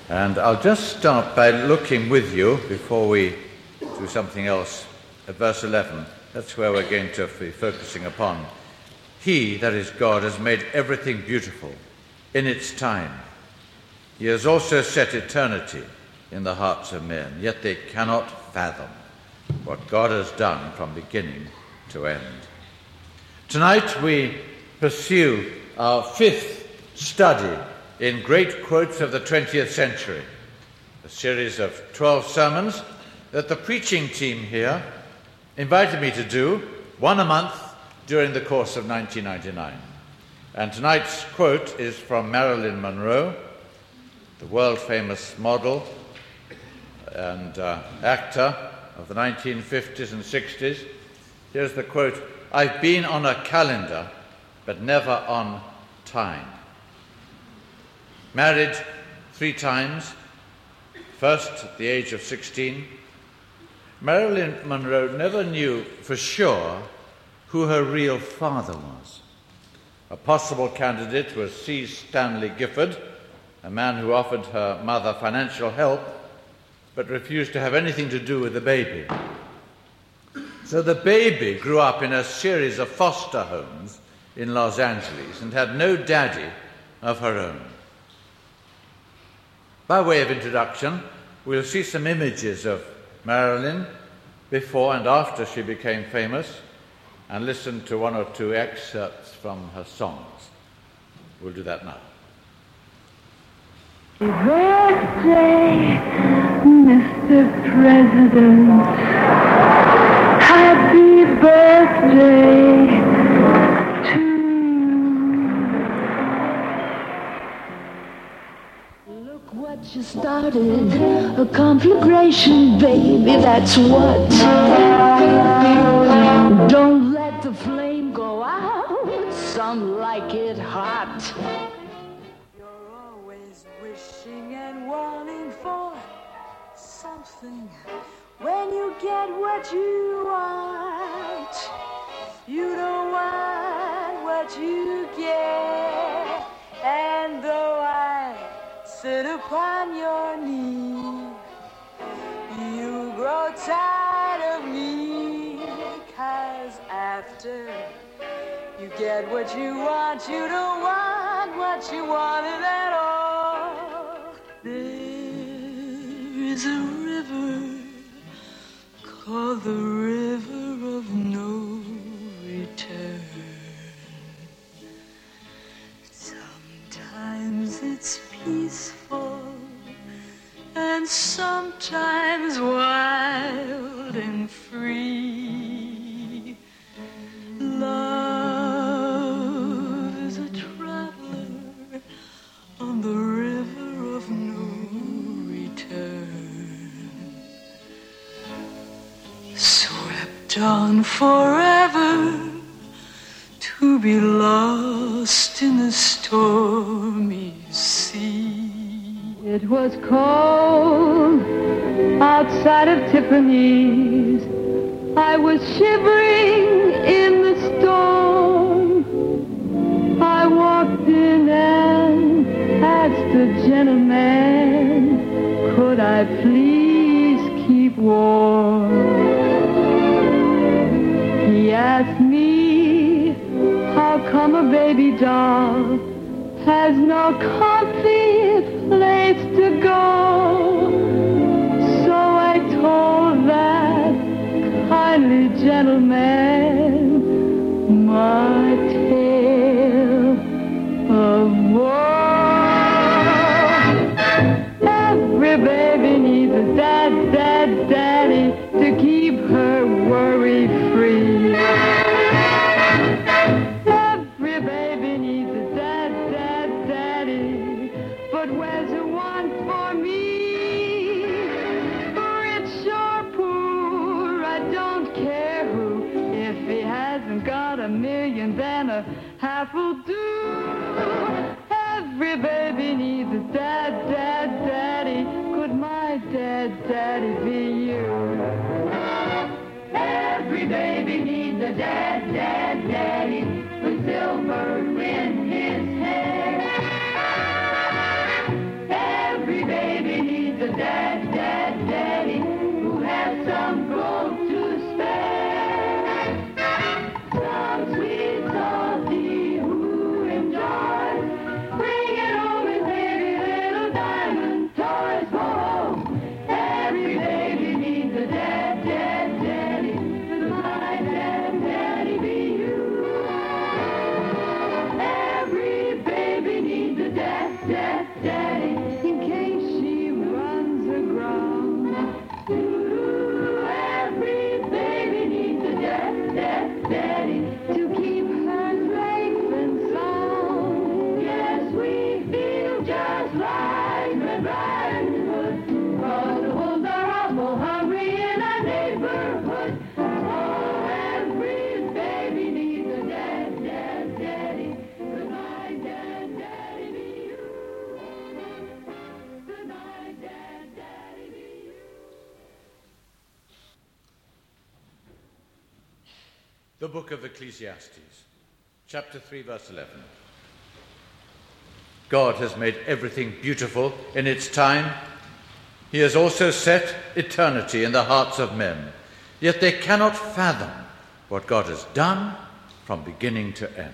And I'll just start by looking with you, before we do something else, at verse 11. That's where we're going to be focusing upon. He, that is God, has made everything beautiful in its time. He has also set eternity in the hearts of men, yet they cannot fathom what God has done from beginning to end. Tonight we pursue our fifth study in great quotes of the 20th century, a series of 12 sermons that the preaching team here invited me to do, one a month during the course of 1999. And tonight's quote is from Marilyn Monroe, the world-famous model and actor of the 1950s and 60s. Here's the quote: "I've been on a calendar, but never on time." Married 3 times, first at the age of 16, Marilyn Monroe never knew for sure who her real father was. A possible candidate was C. Stanley Gifford, a man who offered her mother financial help but refused to have anything to do with the baby. So the baby grew up in a series of foster homes in Los Angeles and had no daddy of her own. By way of introduction, we'll see some images of Marilyn before and after she became famous, and listen to 1 or 2 excerpts from her songs. We'll do that now. Happy birthday, Mr. President. Happy birthday to you. Look what you started, a conflagration, baby, that's what. Don't let the flame go out, some like it hot. You're always wishing and wanting for something. When you get what you want, you don't want what you get. And though I sit upon your knee, you grow tired of me. 'Cause after you get what you want, you don't want what you wanted at all. There is a river called the river of no return. Sometimes it's peaceful and sometimes wild and free. Love is a traveler on the river of no return, swept on forever to be lost in the stormy sea. It was cold outside of Tiffany's. I was shivering in the storm. I walked in and asked the gentleman, could I please keep warm? He asked me, how come a baby doll has no comfy place to go? So I told that kindly gentleman my tale of woe. Every baby needs a daddy to keep her worry free. Every baby needs a daddy, but where's the one for me? Rich or poor, I don't care who. If he hasn't got $1 million, then a half will do. Every baby needs a daddy. Could my daddy be you? Every baby needs a daddy with silver in his hair. Every baby daddy, in case she runs aground. Every baby needs a daddy to keep her safe and sound. Yes, we feel just like Red Riding Hood, 'cause the wolves are awful hungry in our neighborhood. Oh, every baby needs a daddy. Good night, daddy, be you. Good night, daddy, be you. The book of Ecclesiastes, chapter 3, verse 11. God has made everything beautiful in its time. He has also set eternity in the hearts of men, yet they cannot fathom what God has done from beginning to end.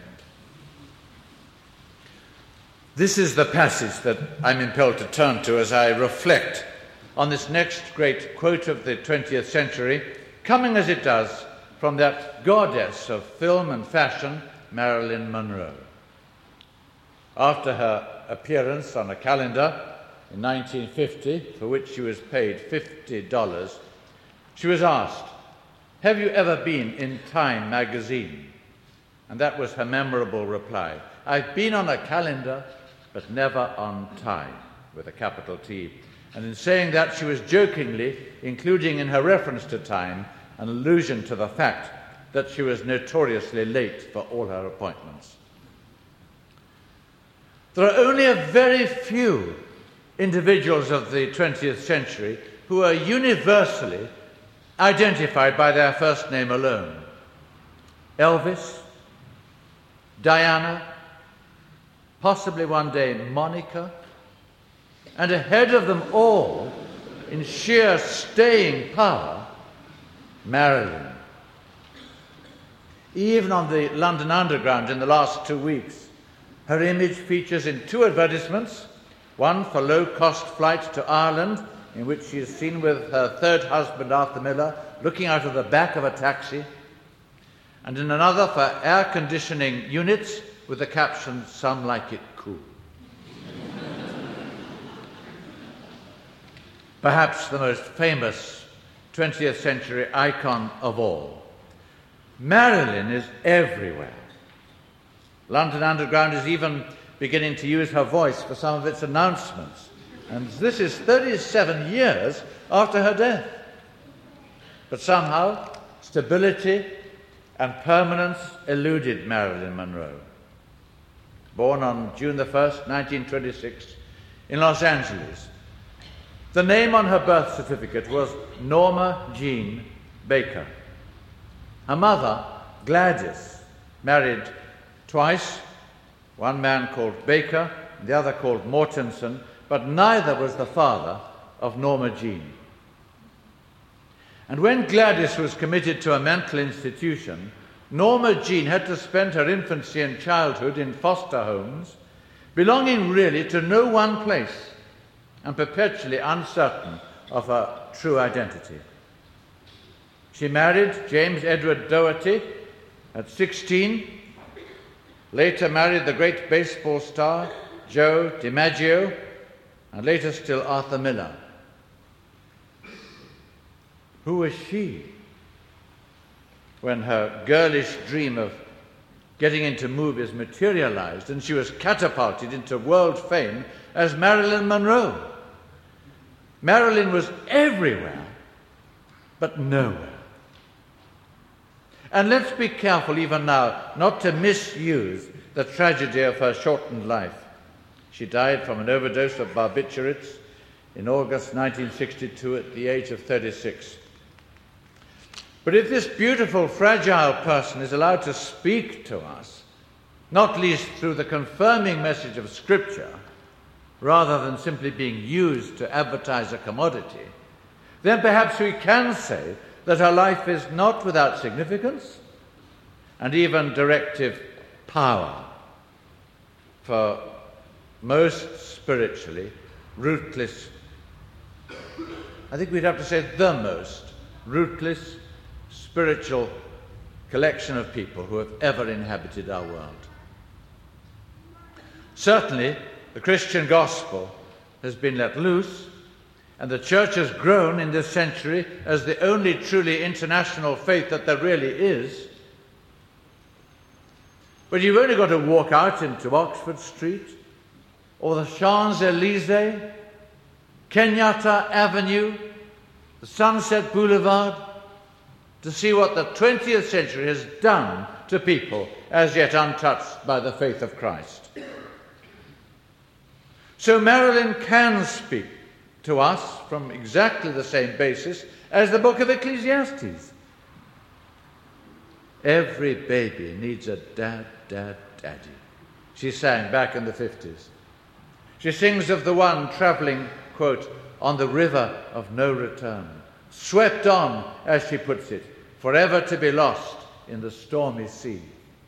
This is the passage that I'm impelled to turn to as I reflect on this next great quote of the 20th century, coming as it does from that goddess of film and fashion, Marilyn Monroe. After her appearance on a calendar in 1950, for which she was paid $50, she was asked, "Have you ever been in Time magazine?" And that was her memorable reply, "I've been on a calendar, but never on Time," with a capital T. And in saying that, she was jokingly including in her reference to Time an allusion to the fact that she was notoriously late for all her appointments. There are only a very few individuals of the 20th century who are universally identified by their first name alone. Elvis, Diana, possibly one day Monica, and ahead of them all, in sheer staying power, Marilyn. Even on the London Underground in the last 2 weeks, her image features in 2 advertisements, one for low-cost flight to Ireland, in which she is seen with her third husband, Arthur Miller, looking out of the back of a taxi, and in another for air conditioning units with the caption, "Some like it cool." Perhaps the most famous 20th century icon of all. Marilyn is everywhere. London Underground is even beginning to use her voice for some of its announcements. And this is 37 years after her death. But somehow, stability and permanence eluded Marilyn Monroe. Born on June the 1st, 1926, in Los Angeles. The name on her birth certificate was Norma Jean Baker. Her mother, Gladys, married twice, one man called Baker, the other called Mortensen, but neither was the father of Norma Jean. And when Gladys was committed to a mental institution, Norma Jean had to spend her infancy and childhood in foster homes, belonging really to no one place and perpetually uncertain of her true identity. She married James Edward Doherty at 16, later married the great baseball star Joe DiMaggio, and later still Arthur Miller. Who was she when her girlish dream of getting into movies materialized and she was catapulted into world fame as Marilyn Monroe? Marilyn was everywhere, but nowhere. And let's be careful even now not to misuse the tragedy of her shortened life. She died from an overdose of barbiturates in August 1962 at the age of 36. But if this beautiful, fragile person is allowed to speak to us, not least through the confirming message of Scripture, rather than simply being used to advertise a commodity, then perhaps we can say that her life is not without significance and even directive power for most spiritually rootless, I think we'd have to say the most rootless spiritual collection of people who have ever inhabited our world. Certainly, the Christian gospel has been let loose, and the church has grown in this century as the only truly international faith that there really is. But you've only got to walk out into Oxford Street or the Champs-Élysées, Kenyatta Avenue, the Sunset Boulevard, to see what the 20th century has done to people as yet untouched by the faith of Christ. So Marilyn can speak to us from exactly the same basis as the book of Ecclesiastes. Every baby needs a dad, dad, daddy, she sang back in the 50s. She sings of the one travelling, quote, on the river of no return, swept on, as she puts it, forever to be lost in the stormy sea.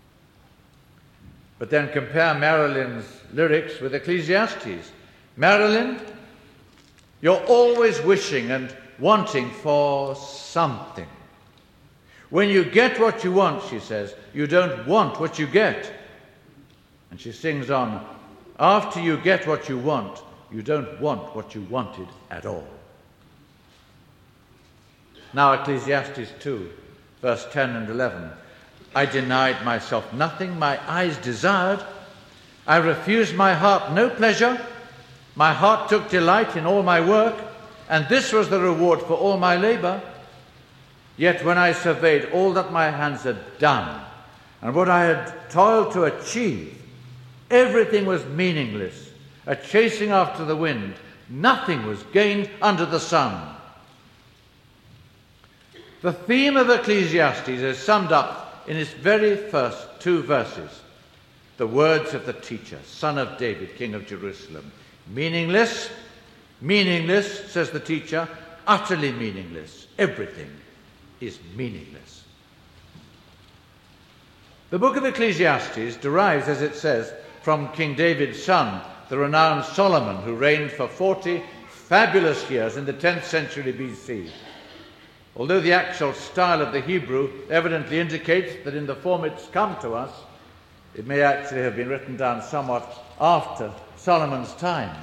But then compare Marilyn's lyrics with Ecclesiastes. Marilyn, you're always wishing and wanting for something. When you get what you want, she says, you don't want what you get. And she sings on, after you get what you want, you don't want what you wanted at all. Now Ecclesiastes 2, verse 10 and 11. I denied myself nothing my eyes desired. I refused my heart no pleasure. My heart took delight in all my work, and this was the reward for all my labor. Yet when I surveyed all that my hands had done, and what I had toiled to achieve, everything was meaningless, a chasing after the wind. Nothing was gained under the sun. The theme of Ecclesiastes is summed up in its very first two verses. The words of the teacher, son of David, king of Jerusalem. Meaningless, meaningless, says the teacher, utterly meaningless. Everything is meaningless. The book of Ecclesiastes derives, as it says, from King David's son, the renowned Solomon, who reigned for 40 fabulous years in the 10th century BC. Although the actual style of the Hebrew evidently indicates that in the form it's come to us, it may actually have been written down somewhat after Solomon's time.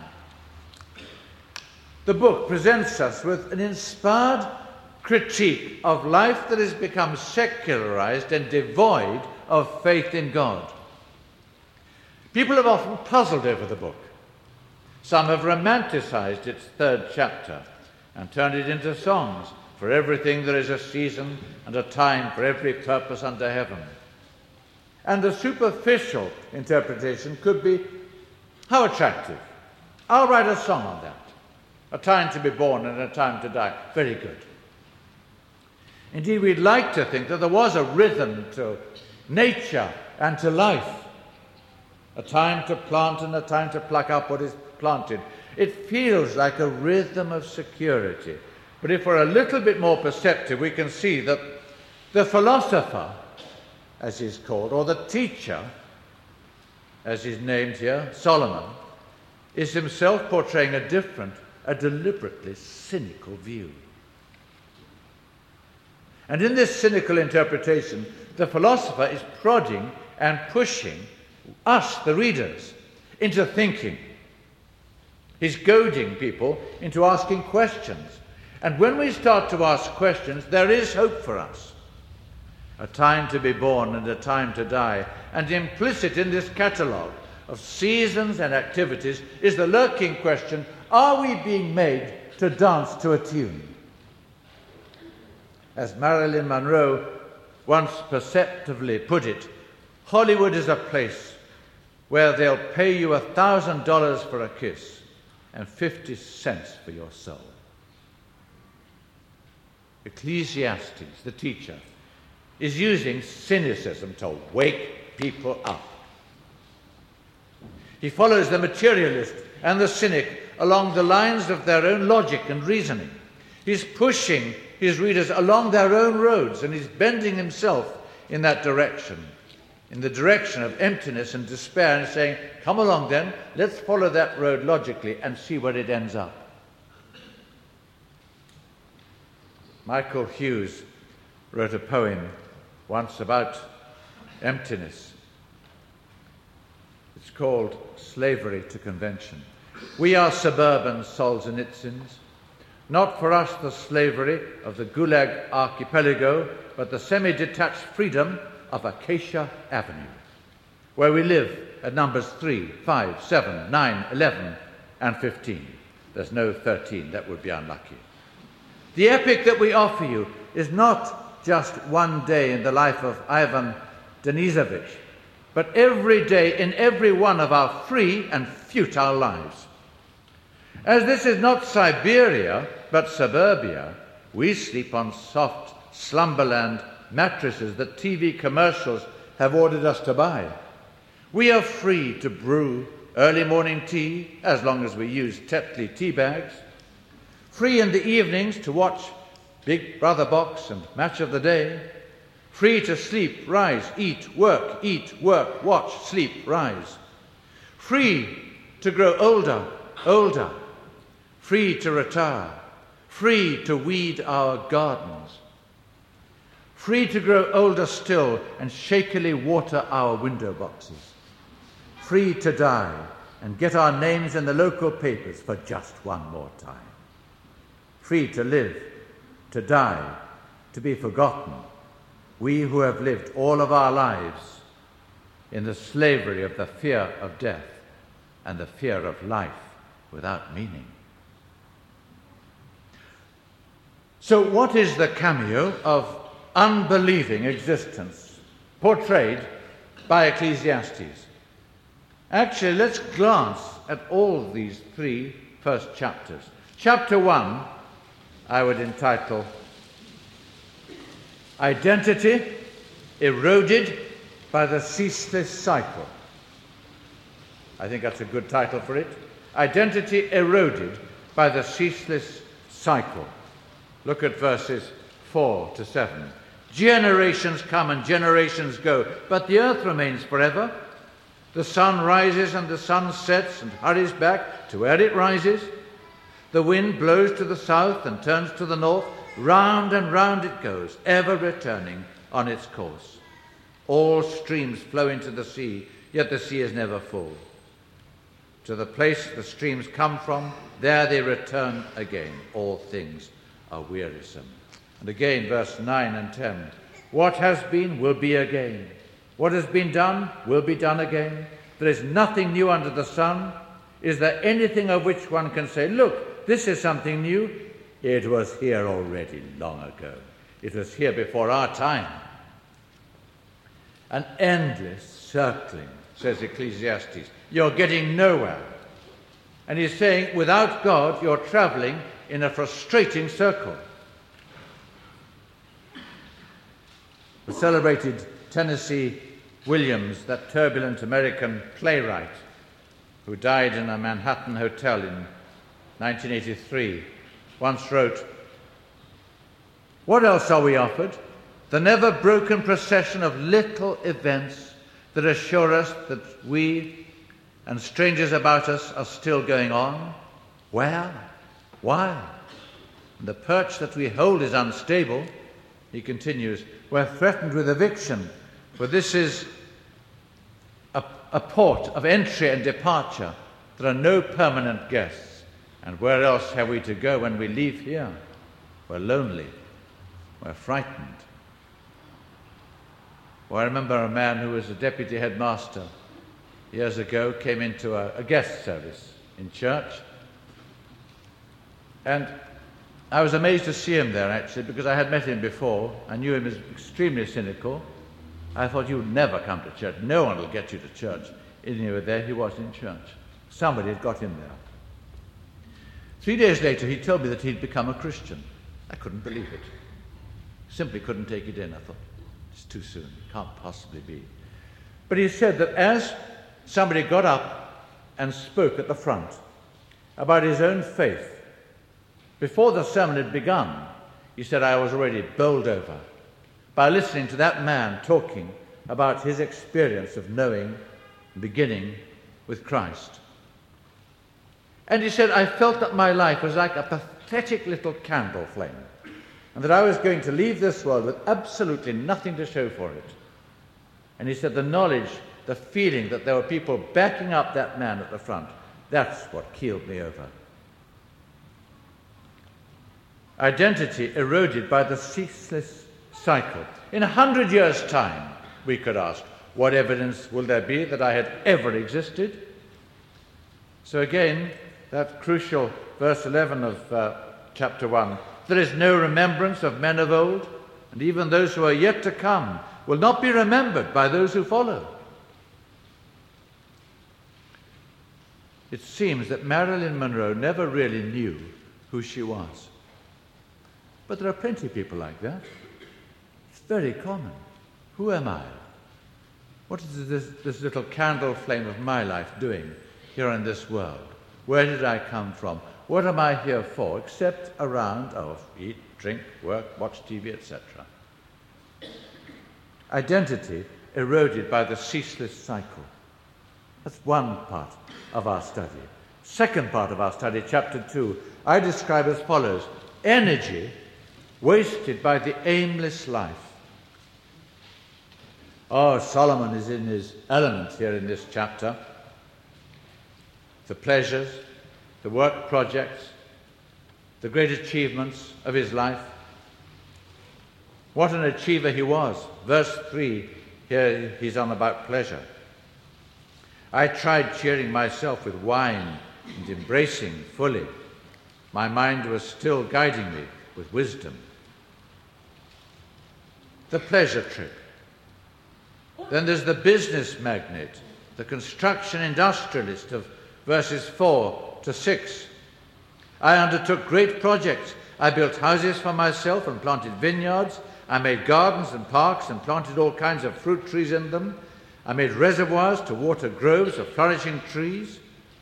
The book presents us with an inspired critique of life that has become secularized and devoid of faith in God. People have often puzzled over the book. Some have romanticized its third chapter and turned it into songs. For everything there is a season and a time for every purpose under heaven. And the superficial interpretation could be, how attractive. I'll write a song on that. A time to be born and a time to die. Very good. Indeed, we'd like to think that there was a rhythm to nature and to life. A time to plant and a time to pluck up what is planted. It feels like a rhythm of security. But if we're a little bit more perceptive, we can see that the philosopher, as he's called, or the teacher, as he's named here, Solomon, is himself portraying a different, a deliberately cynical view. And in this cynical interpretation, the philosopher is prodding and pushing us, the readers, into thinking. He's goading people into asking questions. And when we start to ask questions, there is hope for us. A time to be born and a time to die. And implicit in this catalogue of seasons and activities is the lurking question, are we being made to dance to a tune? As Marilyn Monroe once perceptively put it, Hollywood is a place where they'll pay you $1,000 for a kiss and 50 cents for your soul. Ecclesiastes, the teacher, is using cynicism to wake people up. He follows the materialist and the cynic along the lines of their own logic and reasoning. He's pushing his readers along their own roads, and he's bending himself in that direction, in the direction of emptiness and despair, and saying, come along then, let's follow that road logically and see where it ends up. Michael Hughes wrote a poem once about emptiness. It's called Slavery to Convention. We are suburban Solzhenitsyns. Not for us the slavery of the Gulag archipelago, but the semi-detached freedom of Acacia Avenue, where we live at numbers 3, 5, 7, 9, 11, and 15. There's no 13, that would be unlucky. The epic that we offer you is not just one day in the life of Ivan Denisovich, but every day in every one of our free and futile lives. As this is not Siberia, but suburbia, we sleep on soft slumberland mattresses that TV commercials have ordered us to buy. We are free to brew early morning tea, as long as we use Tetley tea bags. Free in the evenings to watch Big Brother Box and Match of the Day. Free to sleep, rise, eat, work, watch, sleep, rise. Free to grow older. Free to retire. Free to weed our gardens. Free to grow older still and shakily water our window boxes. Free to die and get our names in the local papers for just one more time. Free to live, to die, to be forgotten. We who have lived all of our lives in the slavery of the fear of death and the fear of life without meaning. So what is the cameo of unbelieving existence portrayed by Ecclesiastes? Actually, let's glance at all these three first chapters. Chapter 1, I would entitle Identity Eroded by the Ceaseless Cycle. I think that's a good title for it. Identity Eroded by the Ceaseless Cycle. Look at verses 4 to 7. Generations come and generations go, but the earth remains forever. The sun rises and the sun sets and hurries back to where it rises. The wind blows to the south and turns to the north. Round and round it goes, ever returning on its course. All streams flow into the sea, yet the sea is never full. To the place the streams come from, there they return again. All things are wearisome. And again, verse 9 and 10. What has been will be again. What has been done will be done again. There is nothing new under the sun. Is there anything of which one can say, look, this is something new? It was here already long ago. It was here before our time. An endless circling, says Ecclesiastes. You're getting nowhere. And he's saying, without God, you're traveling in a frustrating circle. The celebrated Tennessee Williams, that turbulent American playwright who died in a Manhattan hotel in 1983, once wrote, "What else are we offered? The never-broken procession of little events that assure us that we and strangers about us are still going on. Where? Why? And the perch that we hold is unstable." He continues, "We're threatened with eviction, for this is a port of entry and departure. There are no permanent guests. And where else have we to go when we leave here? We're lonely. We're frightened." Well, I remember a man who was a deputy headmaster years ago came into a guest service in church. And I was amazed to see him there, actually, because I had met him before. I knew him as extremely cynical. I thought, you'd never come to church. No one will get you to church. And you were there, he was in church. Somebody had got him there. 3 days later, he told me that he'd become a Christian. I couldn't believe it. Simply couldn't take it in. I thought, it's too soon. It can't possibly be. But he said that as somebody got up and spoke at the front about his own faith, before the sermon had begun, he said, I was already bowled over by listening to that man talking about his experience of knowing and beginning with Christ. And he said, I felt that my life was like a pathetic little candle flame, and that I was going to leave this world with absolutely nothing to show for it. And he said the knowledge the feeling that there were people backing up that man at the front. That's what keeled me over. Identity eroded by the ceaseless cycle. In 100 years' time, we could ask, what evidence will there be that I had ever existed? So again, that crucial verse 11 of chapter 1, there is no remembrance of men of old, and even those who are yet to come will not be remembered by those who follow. It seems that Marilyn Monroe never really knew who she was. But there are plenty of people like that. It's very common. Who am I? What is this little candle flame of my life doing here in this world? Where did I come from? What am I here for, except around, eat, drink, work, watch TV, etc. Identity eroded by the ceaseless cycle. That's one part of our study. Second part of our study, chapter 2, I describe as follows: energy wasted by the aimless life. Solomon is in his element here in this chapter. The pleasures, the work projects, the great achievements of his life. What an achiever he was. Verse 3, here he's on about pleasure. I tried cheering myself with wine and embracing fully. My mind was still guiding me with wisdom. The pleasure trip. Then there's the business magnate, the construction industrialist of verses 4 to 6. I undertook great projects. I built houses for myself and planted vineyards. I made gardens and parks and planted all kinds of fruit trees in them. I made reservoirs to water groves of flourishing trees.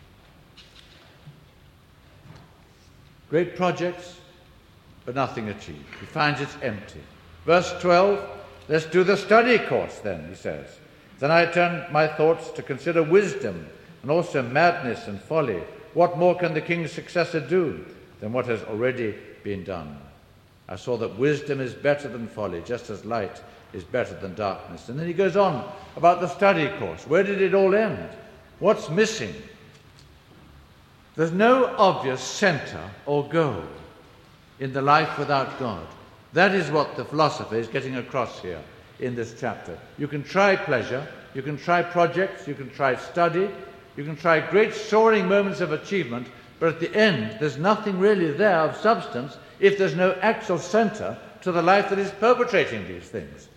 Great projects, but nothing achieved. He finds it's empty. Verse 12, let's do the study course then, he says. Then I turned my thoughts to consider wisdom and also madness and folly. What more can the king's successor do than what has already been done? I saw that wisdom is better than folly, just as light is better than darkness. And then he goes on about the study course. Where did it all end? What's missing? There's no obvious center or goal in the life without God. That is what the philosopher is getting across here in this chapter. You can try pleasure, you can try projects, you can try study, you can try great soaring moments of achievement, but at the end there's nothing really there of substance if there's no actual center to the life that is perpetrating these things.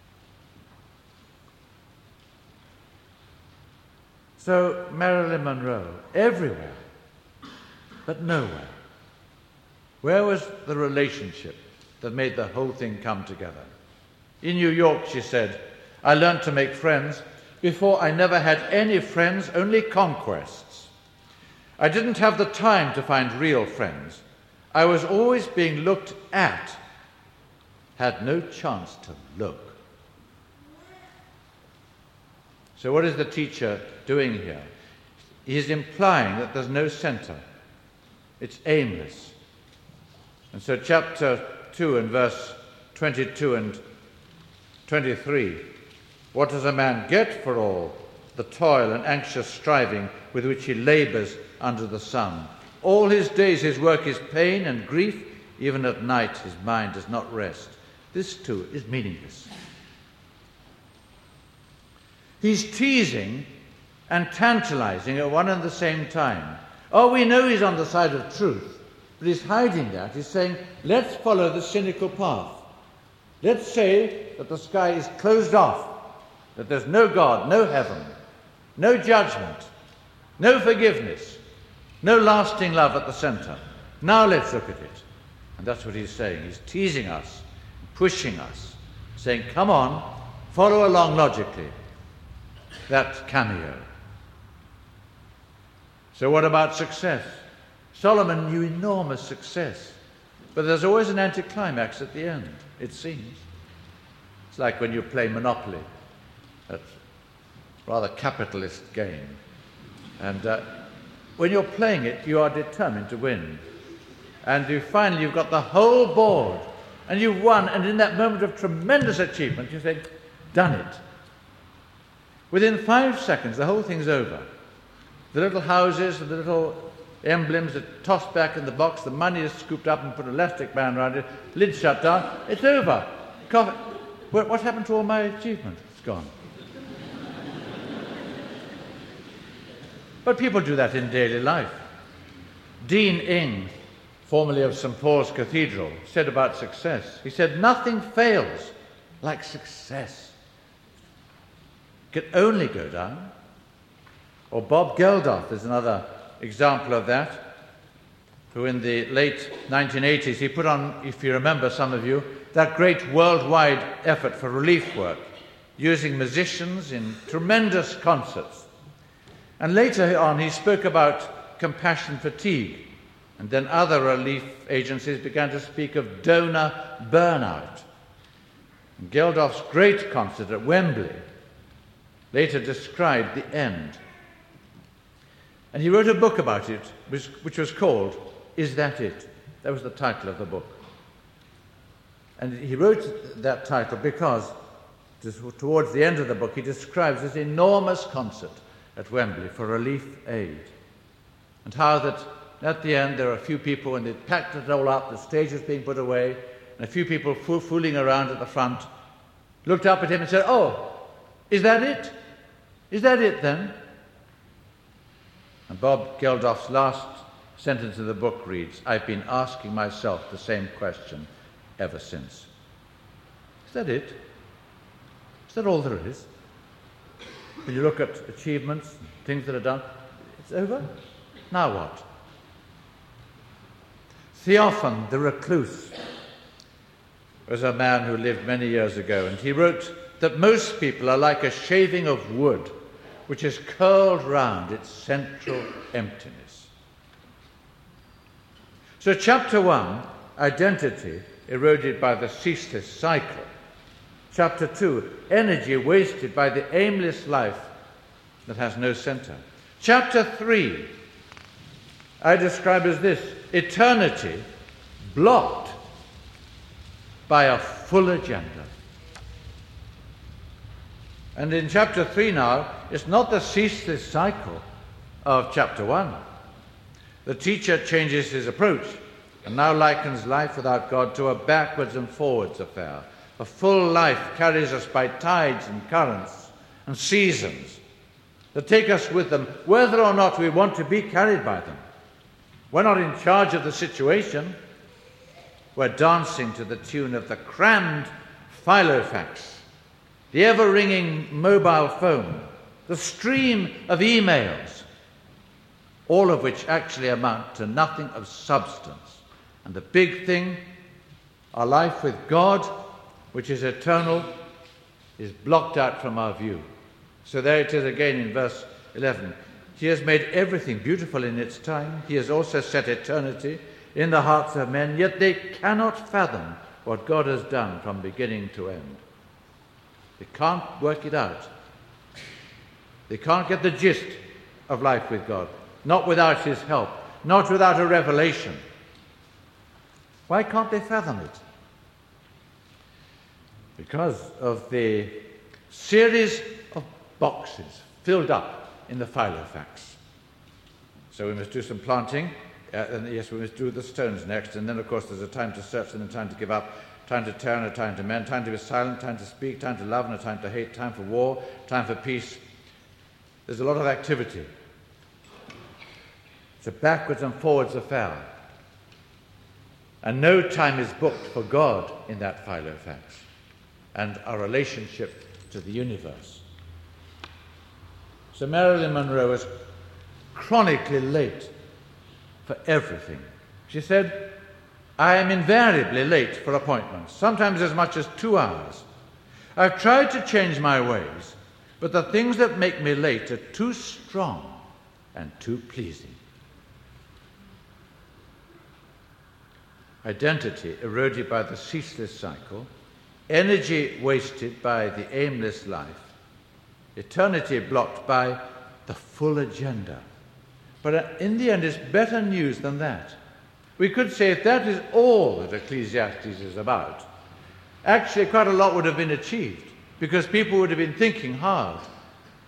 So Marilyn Monroe, everywhere, but nowhere. Where was the relationship that made the whole thing come together? In New York, she said, I learned to make friends. Before, I never had any friends, only conquests. I didn't have the time to find real friends. I was always being looked at, had no chance to look. So what is the teacher doing here? He's implying that there's no center. It's aimless. And so chapter 2 and verse 22 and 23, what does a man get for all the toil and anxious striving with which he labors under the sun? All his days his work is pain and grief. Even at night his mind does not rest. This too is meaningless. He's teasing and tantalizing at one and the same time. We know he's on the side of truth, but he's hiding that. He's saying, let's follow the cynical path. Let's say that the sky is closed off, that there's no God, no heaven, no judgment, no forgiveness, no lasting love at the center. Now let's look at it. And that's what he's saying. He's teasing us, pushing us, saying, come on, follow along logically. That cameo. So what about success? Solomon knew enormous success, but there's always an anticlimax at the end, it seems. It's like when you play Monopoly, that rather capitalist game. And when you're playing it, you are determined to win. And finally you've got the whole board, and you've won, and in that moment of tremendous achievement, you think, done it. Within 5 seconds, the whole thing's over. The little houses, the little emblems are tossed back in the box, the money is scooped up and put an elastic band around it, lid shut down, it's over. What happened to all my achievement? It's gone. But people do that in daily life. Dean Ing, formerly of St. Paul's Cathedral, said about success, he said, nothing fails like success. It can only go down. Or Bob Geldof is another example of that, who in the late 1980s, he put on, if you remember, some of you, that great worldwide effort for relief work, using musicians in tremendous concerts. And later on, he spoke about compassion fatigue, and then other relief agencies began to speak of donor burnout. And Geldof's great concert at Wembley later described the end. And he wrote a book about it, which was called, Is That It? That was the title of the book. And he wrote that title because towards the end of the book he describes this enormous concert at Wembley for relief aid. And how that at the end there are a few people, and they packed it all up, the stage was being put away, and a few people fooling around at the front looked up at him and said, "Oh, is that it? Is that it then?" And Bob Geldof's last sentence of the book reads, "I've been asking myself the same question ever since." Is that it? Is that all there is? When you look at achievements, things that are done, it's over? Now what? Theophan the recluse was a man who lived many years ago, and he wrote that most people are like a shaving of wood which is curled round its central emptiness. So chapter 1, identity eroded by the ceaseless cycle. Chapter 2, energy wasted by the aimless life that has no center. Chapter 3, I describe as this: eternity blocked by a full agenda. And in chapter 3 now, it's not the ceaseless cycle of chapter 1. The teacher changes his approach and now likens life without God to a backwards and forwards affair. A full life carries us by tides and currents and seasons that take us with them, whether or not we want to be carried by them. We're not in charge of the situation. We're dancing to the tune of the crammed Filofax, the ever-ringing mobile phone, the stream of emails, all of which actually amount to nothing of substance. And the big thing, our life with God, which is eternal, is blocked out from our view. So there it is again in verse 11. He has made everything beautiful in its time. He has also set eternity in the hearts of men, yet they cannot fathom what God has done from beginning to end. They can't work it out. They can't get the gist of life with God, not without his help, not without a revelation. Why can't they fathom it? Because of the series of boxes filled up in the Filofax. So we must do some planting, and yes, we must do the stones next, and then of course there's a time to search and a time to give up, time to tear and a time to mend, time to be silent, time to speak, time to love and a time to hate, time for war, time for peace. There's a lot of activity. It's a backwards and forwards affair. And no time is booked for God in that Filofax and our relationship to the universe. So Marilyn Monroe was chronically late for everything. She said, "I am invariably late for appointments, sometimes as much as 2 hours. I've tried to change my ways, but the things that make me late are too strong and too pleasing." Identity eroded by the ceaseless cycle, energy wasted by the aimless life, eternity blocked by the full agenda. But in the end, it's better news than that. We could say if that is all that Ecclesiastes is about, actually quite a lot would have been achieved, because people would have been thinking hard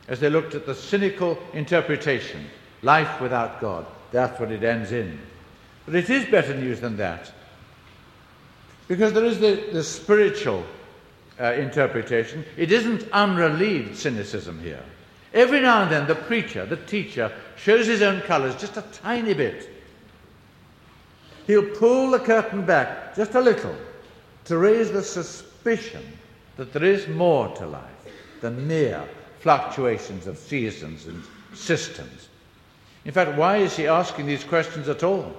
as they looked at the cynical interpretation, life without God. That's what it ends in. But it is better news than that, because there is the spiritual interpretation. It isn't unrelieved cynicism here. Every now and then the preacher, the teacher, shows his own colours just a tiny bit. He'll pull the curtain back just a little to raise the suspicion that there is more to life than mere fluctuations of seasons and systems. In fact, why is he asking these questions at all?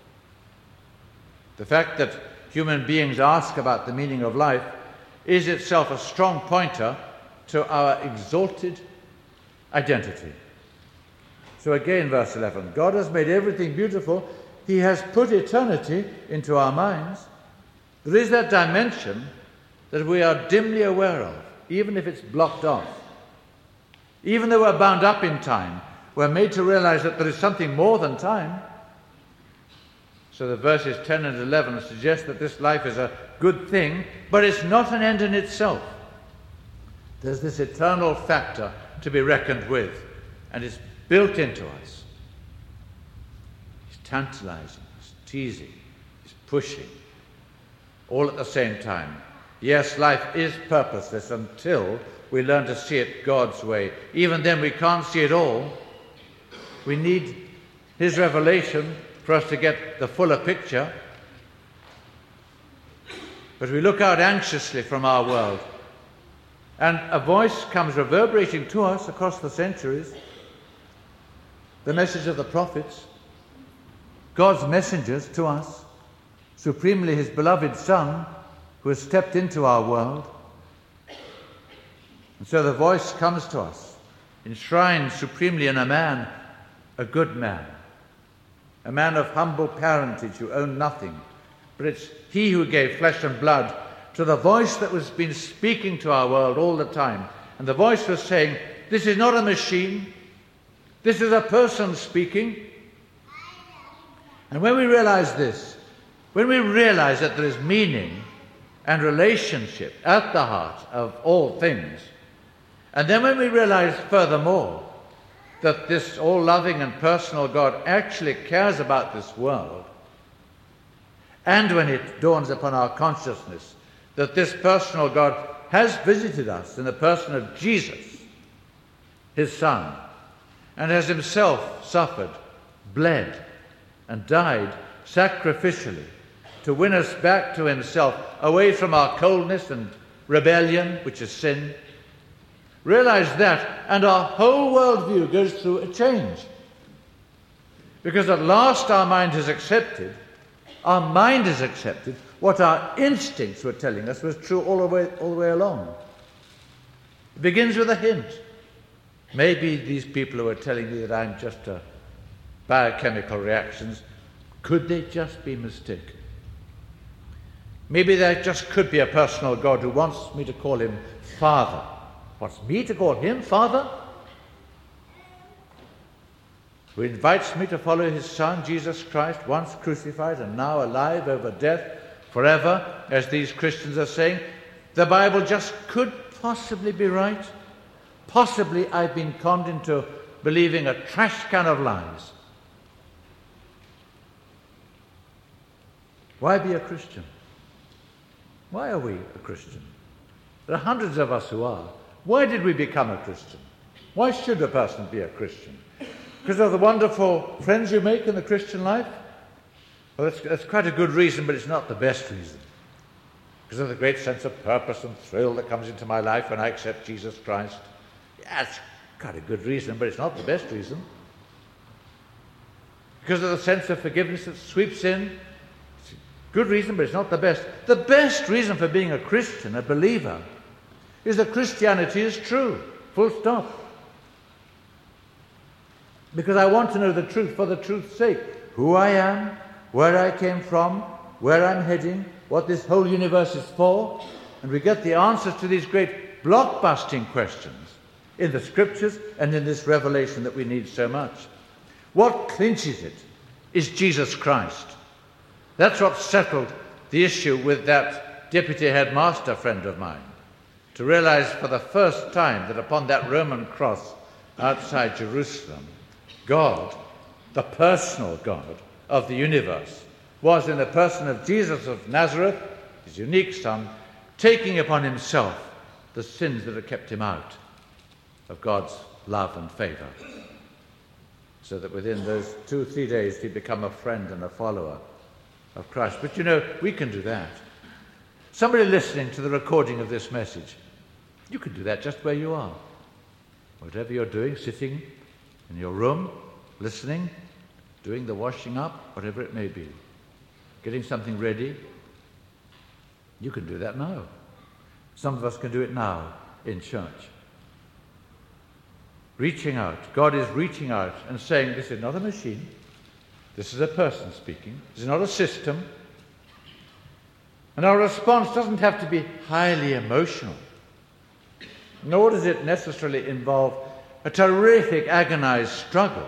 The fact that human beings ask about the meaning of life is itself a strong pointer to our exalted identity. So again, verse 11, God has made everything beautiful. He has put eternity into our minds. There is that dimension that we are dimly aware of, even if it's blocked off. Even though we're bound up in time, we're made to realize that there is something more than time. So the verses 10 and 11 suggest that this life is a good thing, but it's not an end in itself. There's this eternal factor to be reckoned with, and it's built into us. It's tantalizing, it's teasing, it's pushing, all at the same time. Yes, life is purposeless until we learn to see it God's way. Even then we can't see it all. We need his revelation for us to get the fuller picture. But we look out anxiously from our world, and a voice comes reverberating to us across the centuries, the message of the prophets, God's messengers to us, supremely his beloved Son, who has stepped into our world. And so the voice comes to us, enshrined supremely in a man, a good man, a man of humble parentage who owned nothing, but it's he who gave flesh and blood to the voice that was been speaking to our world all the time. And the voice was saying, this is not a machine, this is a person speaking. And when we realize this, when we realize that there is meaning and relationship at the heart of all things, and then when we realize furthermore that this all-loving and personal God actually cares about this world, and when it dawns upon our consciousness that this personal God has visited us in the person of Jesus, his Son, and has himself suffered, bled, and died sacrificially to win us back to himself, away from our coldness and rebellion, which is sin. Realize that, and our whole worldview goes through a change. Because at last our mind has accepted what our instincts were telling us was true all the way along. It begins with a hint. Maybe these people who are telling me that I'm just biochemical reactions, could they just be mistaken? Maybe there just could be a personal God who wants me to call him Father. Wants me to call him Father? Who invites me to follow his Son, Jesus Christ, once crucified and now alive over death forever, as these Christians are saying. The Bible just could possibly be right. Possibly I've been conned into believing a trash can of lies. Why be a Christian? Why are we a Christian? There are hundreds of us who are. Why did we become a Christian? Why should a person be a Christian? Because of the wonderful friends you make in the Christian life? Well, that's quite a good reason, but it's not the best reason. Because of the great sense of purpose and thrill that comes into my life when I accept Jesus Christ. Yeah, it's quite a good reason, but it's not the best reason. Because of the sense of forgiveness that sweeps in. It's a good reason, but it's not the best. The best reason for being a Christian, a believer, is that Christianity is true. Full stop. Because I want to know the truth for the truth's sake. Who I am, where I came from, where I'm heading, what this whole universe is for. And we get the answers to these great block-busting questions in the Scriptures and in this revelation that we need so much. What clinches it is Jesus Christ. That's what settled the issue with that deputy headmaster friend of mine. To realize for the first time that upon that Roman cross outside Jerusalem, God, the personal God of the universe, was in the person of Jesus of Nazareth, his unique son, taking upon himself the sins that had kept him out of God's love and favor, so that within those 2 or 3 days he'd become a friend and a follower of Christ. But you know, we can do that. Somebody listening to the recording of this message, you can do that just where you are. Whatever you're doing, sitting in your room, listening, doing the washing up, whatever it may be, getting something ready, you can do that now. Some of us can do it now in church. Reaching out. God is reaching out and saying, this is not a machine. This is a person speaking. This is not a system. And our response doesn't have to be highly emotional. Nor does it necessarily involve a terrific, agonized struggle.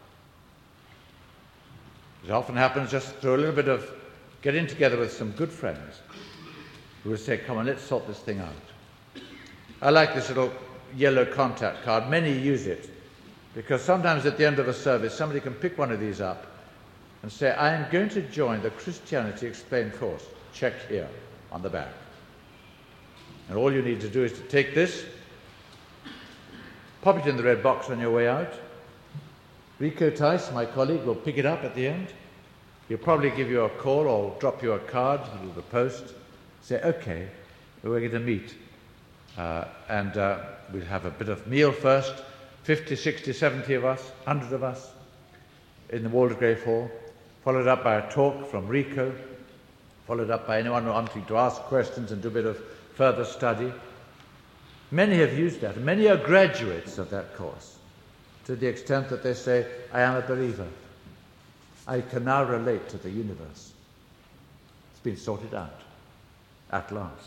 It often happens just through a little bit of getting together with some good friends who will say, come on, let's sort this thing out. I like this little yellow contact card. Many use it because sometimes at the end of a service somebody can pick one of these up and say, I am going to join the Christianity Explained course. Check here on the back. And all you need to do is to take this, pop it in the red box on your way out. Rico Tice, my colleague, will pick it up at the end. He'll probably give you a call or drop you a card through the post. Say, okay, we're going to meet. And we'll have a bit of meal first, 50, 60, 70 of us, 100 of us, in the Waldegrave Hall, followed up by a talk from Rico, followed up by anyone wanting to ask questions and do a bit of further study. Many have used that. Many are graduates of that course, to the extent that they say, I am a believer. I can now relate to the universe. It's been sorted out, at last.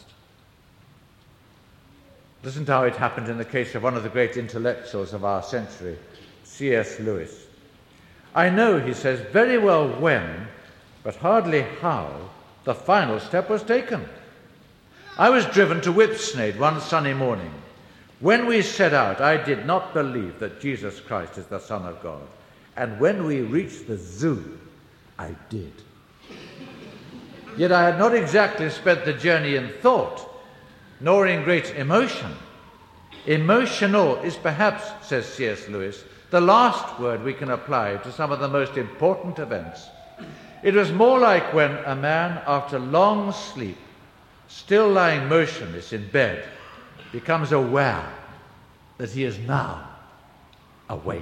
Listen to how it happened in the case of one of the great intellectuals of our century, C.S. Lewis. I know, he says, very well when, but hardly how, the final step was taken. I was driven to Whipsnade one sunny morning. When we set out, I did not believe that Jesus Christ is the Son of God. And when we reached the zoo, I did. Yet I had not exactly spent the journey in thought, nor in great emotion. Emotional is perhaps, says C.S. Lewis, the last word we can apply to some of the most important events. It was more like when a man, after long sleep, still lying motionless in bed, becomes aware that he is now awake.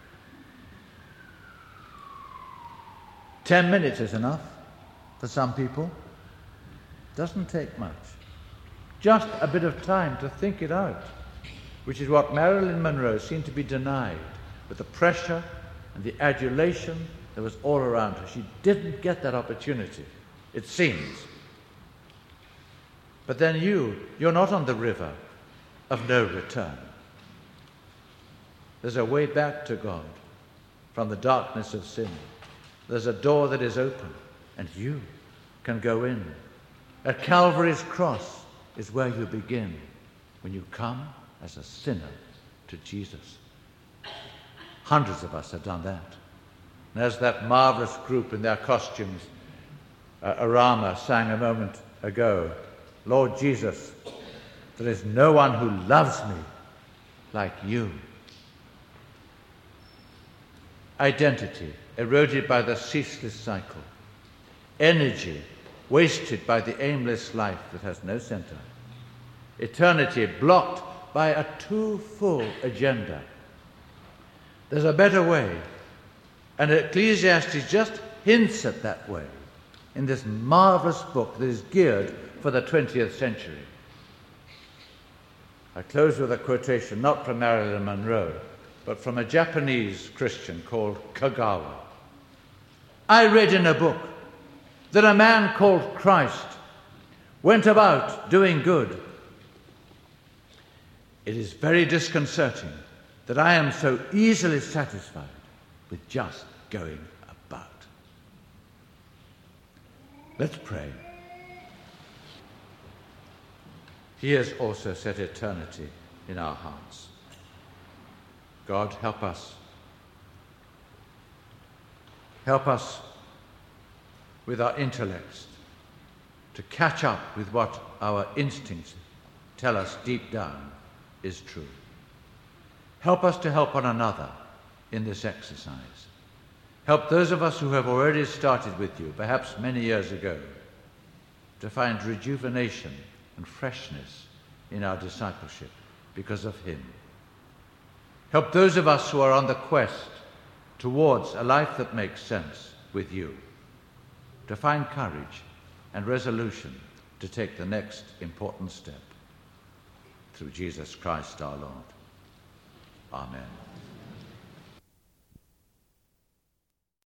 10 minutes is enough for some people. Doesn't take much. Just a bit of time to think it out, which is what Marilyn Monroe seemed to be denied with the pressure and the adulation that was all around her. She didn't get that opportunity, it seems. But then you're not on the river of no return. There's a way back to God from the darkness of sin. There's a door that is open, and you can go in. At Calvary's cross is where you begin when you come as a sinner to Jesus. Hundreds of us have done that. And as that marvelous group in their costumes, Arama sang a moment ago, Lord Jesus, there is no one who loves me like you. Identity eroded by the ceaseless cycle. Energy wasted by the aimless life that has no center. Eternity blocked by a too full agenda. There's a better way, and Ecclesiastes just hints at that way in this marvelous book that is geared for the 20th century. I close with a quotation not from Marilyn Monroe, but from a Japanese Christian called Kagawa. I read in a book that a man called Christ went about doing good. It is very disconcerting that I am so easily satisfied with just going about. Let's pray. He has also set eternity in our hearts. God, help us. Help us with our intellects to catch up with what our instincts tell us deep down is true. Help us to help one another in this exercise. Help those of us who have already started with you, perhaps many years ago, to find rejuvenation and freshness in our discipleship because of him. Help those of us who are on the quest towards a life that makes sense with you to find courage and resolution to take the next important step. Through Jesus Christ our Lord. Amen.